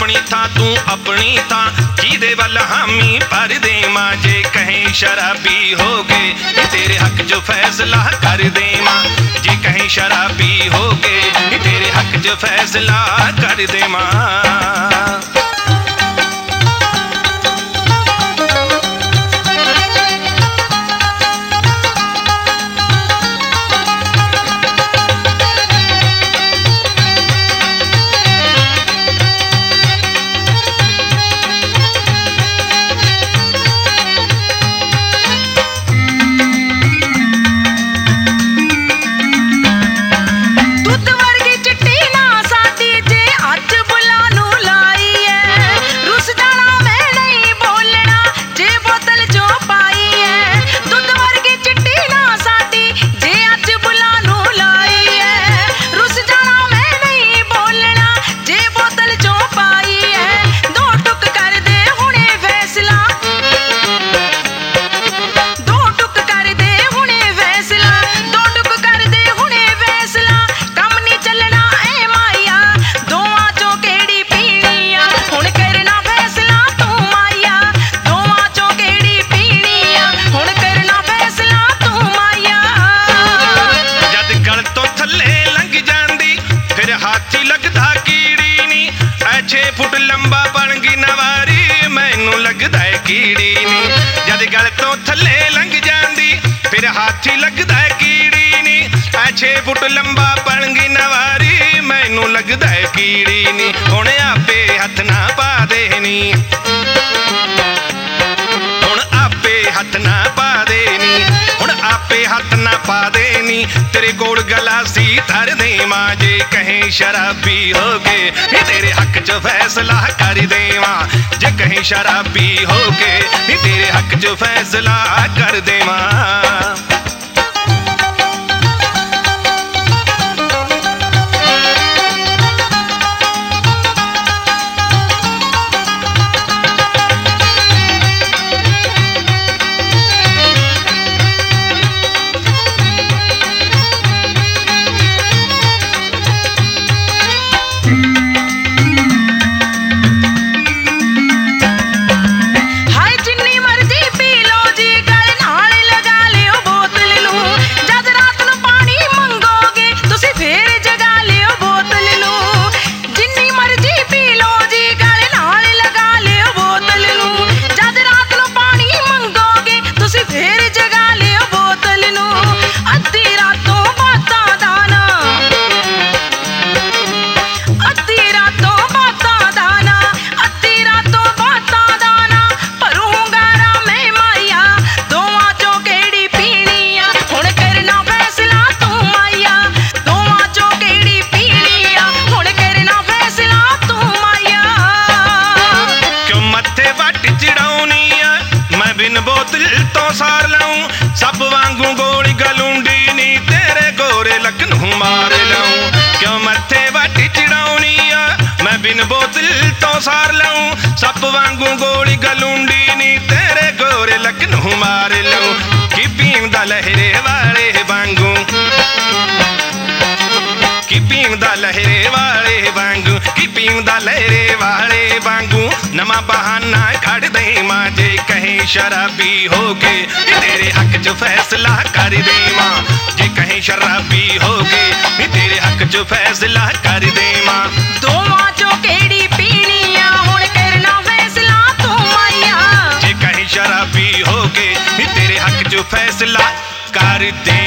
अपनी थां तू अपनी थां किदे वल हामी भर देवां जे कहीं शराबी हो गए तेरे हक जो फैसला कर देवां जे कहीं शराबी हो गए तेरे हक जो फैसला कर देवां जद गल तो थले लंघ जांदी फिर हाथी लगदा है कीड़ी नी 6 फुट लंबा पणगी नवारी मैनू लगदा है कीड़ी नी हुण आपे हथ ना पा देनी हुण आपे हथ ना पा देनी हुण आपे हथ ना पा देनी तेरे कोल गलासी धर देवां जे कहीं शराबी हो गए तेरे हक च फैसला कर देवां जे कहीं शराबी हो गए तेरे हक च फैसला कर देवां सार लाऊं सब वांगू गोली गलूंडी नी तेरे गोरे लक नूं मार लाऊं क्यों मत्थे वाटी चिड़ाउनी आ मैं बिन बोतल तो सार लाऊं सब वांगू गोली गलूंडी नी तेरे गोरे लक नूं मार लाऊं कि पींदा लहरे वाले वांगू कि पींदा लहरे वाले वांगू कि पींदा लहरे वाले वांगू नमा बहाना कढ़ दे मां जे कहीं शराबी हो गए तेरे हक च फैसला कर देवां जे कहीं शराबी हो गए तेरे हक च फैसला कर देवां दोवां चों केड़ी पीनी आ हुण करना फैसला तू माया जे कहीं शराबी हो गए तेरे हक च फैसला कर दे